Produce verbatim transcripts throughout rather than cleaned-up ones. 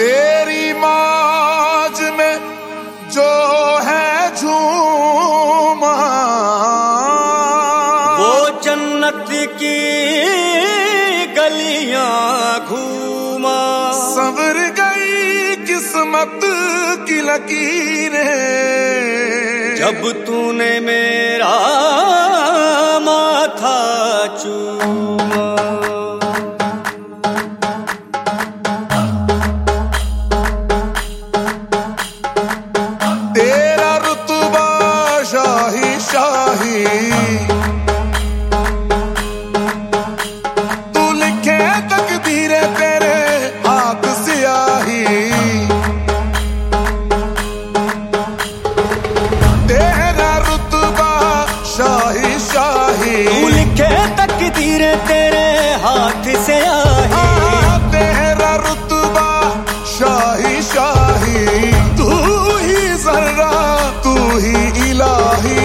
तेरी मौज में जो है झूमा, वो जन्नत की गलियां घूमा। संवर गई किस्मत की लकीरें जब तूने मेरा माथा चूमा। तेरा रुतबा शाही शाही, तू लिखे तकदीरें तेरे हाथ सियाही। तेरा रुतबा शाही शाही, तू लिखे तकदीरें तेरे हाथ से आई। तेरा रुतबा शाही शाही, तू ही जर्रा तू ही इलाही।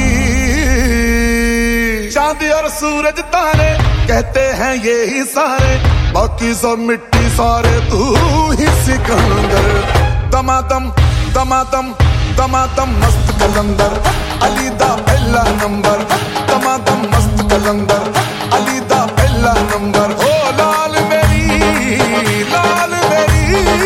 चांद और सूरज तारे कहते हैं ये ही सारे, बाकी सब मिट्टी सारे तू ही सिकंदर। दमादम दमादम दमादम मस्त कलंदर, अली दा पहला नंबर। दमादम मस्त कलंदर, अली दा पहला नंबर। ओ लाल मेरी लाल मेरी,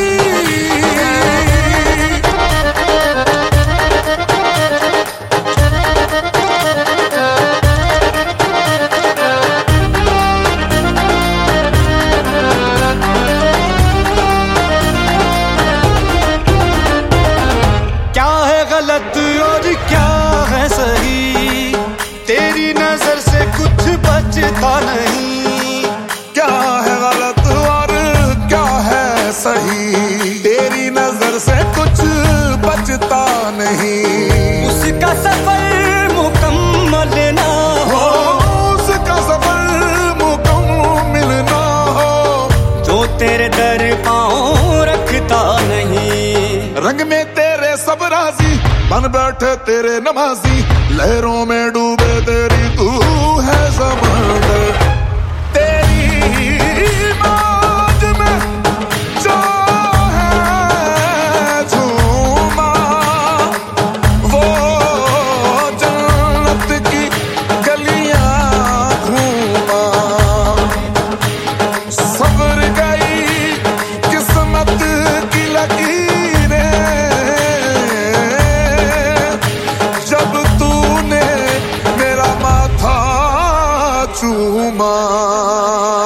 क्या है गलत और क्या है सही, तेरी नजर से कुछ बचता नहीं। क्या है गलत और क्या है सही, तेरी नजर से कुछ बचता नहीं। उसका सफर मुकम्मल ना हो, उसका सफर मुकम्मल ना हो, जो तेरे दर पाँव रखता नहीं। रंग में तेरे सब राजी बन बैठे तेरे नमाजी, लहरों में डूबे तेरी तू है समंदर। तेरी मौज में जो है झूमा, वो जन्नत की गलियां घूमा। संवर गई किस्मत की लकीरें जब तूने मेरा माथा चूमा।